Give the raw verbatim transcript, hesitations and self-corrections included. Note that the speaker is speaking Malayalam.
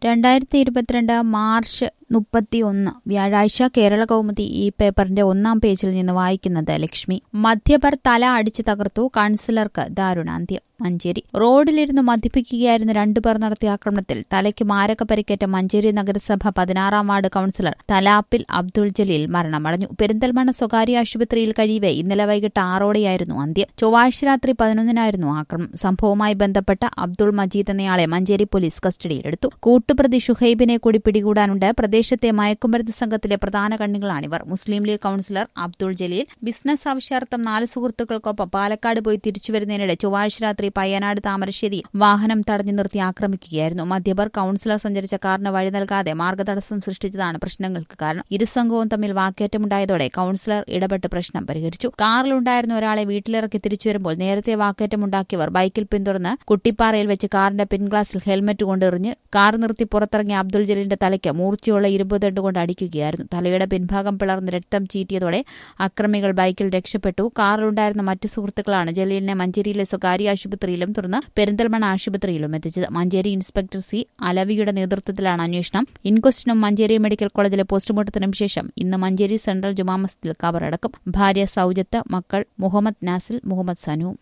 രണ്ടായിരത്തി ഇരുപത്തിരണ്ട് മാർച്ച് മുപ്പത്തിയൊന്ന് വ്യാഴാഴ്ച കേരള കൗമുദി ഈ പേപ്പറിന്റെ ഒന്നാം പേജിൽ നിന്ന് വായിക്കുന്നത് ലക്ഷ്മി. മദ്യപർ തല അടിച്ചു തകർത്തു, കൌൺസിലർക്ക് ദാരുണാന്ത്യം. മഞ്ചേരി. റോഡിലിരുന്ന് മദ്യപിക്കുകയായിരുന്ന രണ്ടുപേർ നടത്തിയ ആക്രമണത്തിൽ തലയ്ക്ക് മാരക പരിക്കേറ്റ മഞ്ചേരി നഗരസഭ പതിനാറാം വാർഡ് കൌൺസിലർ തലാപ്പിൽ അബ്ദുൾ ജലീൽ മരണമടഞ്ഞു. പെരിന്തൽമണ്ണ സ്വകാര്യ ആശുപത്രിയിൽ കഴിയവെ ഇന്നലെ വൈകിട്ട് ആറോടെയായിരുന്നു അന്ത്യം. ചൊവ്വാഴ്ച രാത്രി പതിനൊന്നിനായിരുന്നു ആക്രമണം. സംഭവവുമായി ബന്ധപ്പെട്ട അബ്ദുൾ മജീദ് എന്നയാളെ മഞ്ചേരി പോലീസ് കസ്റ്റഡിയിലെടുത്തു. കൂട്ടുപ്രതി ഷുഹൈബിനെ കൂടി പിടികൂടാനുണ്ട്. പ്രദേശത്തെ മയക്കുമരുന്ന് സംഘത്തിലെ പ്രധാന കണ്ണികളാണിവർ. Muslim League councillor Abdul Jaleel business ആവശ്യാർത്ഥം നാല് സുഹൃത്തുക്കൾക്കൊപ്പം പാലക്കാട് പോയി തിരിച്ചുവരുന്നതിനിടെ ചൊവ്വാഴ്ച രാത്രി പയ്യനാട് താമരശ്ശേരി വാഹനം തടഞ്ഞു നിർത്തി ആക്രമിക്കുകയായിരുന്നു. മദ്യപർ കൌൺസിലർ സഞ്ചരിച്ച കാറിന് വഴി നൽകാതെ മാർഗതടസ്സം സൃഷ്ടിച്ചതാണ് പ്രശ്നങ്ങൾക്ക് കാരണം. ഇരുസംഘവും തമ്മിൽ വാക്കേറ്റമുണ്ടായതോടെ കൌൺസിലർ ഇടപെട്ട് പ്രശ്നം പരിഹരിച്ചു. കാറിലുണ്ടായിരുന്ന ഒരാളെ വീട്ടിലിറക്കി തിരിച്ചുവരുമ്പോൾ നേരത്തെ വാക്കേറ്റമുണ്ടാക്കിയവർ ബൈക്കിൽ പിന്തുടർന്ന് കുട്ടിപ്പാറയിൽ വെച്ച് കാറിന്റെ പിൻഗ്ലാസിൽ ഹെൽമറ്റ് കൊണ്ടെറിഞ്ഞ് കാർ നിർത്തി പുറത്തിറങ്ങിയ അബ്ദുൾ ജലീലിന്റെ തലയ്ക്ക് മൂർച്ചയുള്ള ഇരുമ്പ് ദണ്ട് കൊണ്ട് അടിക്കുകയായിരുന്നു. തലയുടെ പിൻഭാഗം പിളർന്ന് രക്തം ചീറ്റിയതോടെ അക്രമികൾ ബൈക്കിൽ രക്ഷപ്പെട്ടു. കാറിലുണ്ടായിരുന്ന മറ്റു സുഹൃത്തുക്കളാണ് ജലീലിനെ മഞ്ചേരിയിലെ സ്വകാര്യ ആശുപത്രിയിലും തുടർന്ന് പെരിന്തൽമണ്ണ ആശുപത്രിയിലും എത്തിച്ചത്. മഞ്ചേരി ഇൻസ്പെക്ടർ സി അലവിയുടെ നേതൃത്വത്തിലാണ് അന്വേഷണം. ഇൻക്വസ്റ്റിനും മഞ്ചേരി മെഡിക്കൽ കോളേജിലെ പോസ്റ്റ്മോർട്ടത്തിനും ശേഷം ഇന്ന് മഞ്ചേരി സെൻട്രൽ ജുമാ മസ്ജിദിൽ ഖബറടക്കും. ഭാര്യ സൌജത്ത്, മക്കൾ മുഹമ്മദ് നാസിൽ, മുഹമ്മദ് സനു.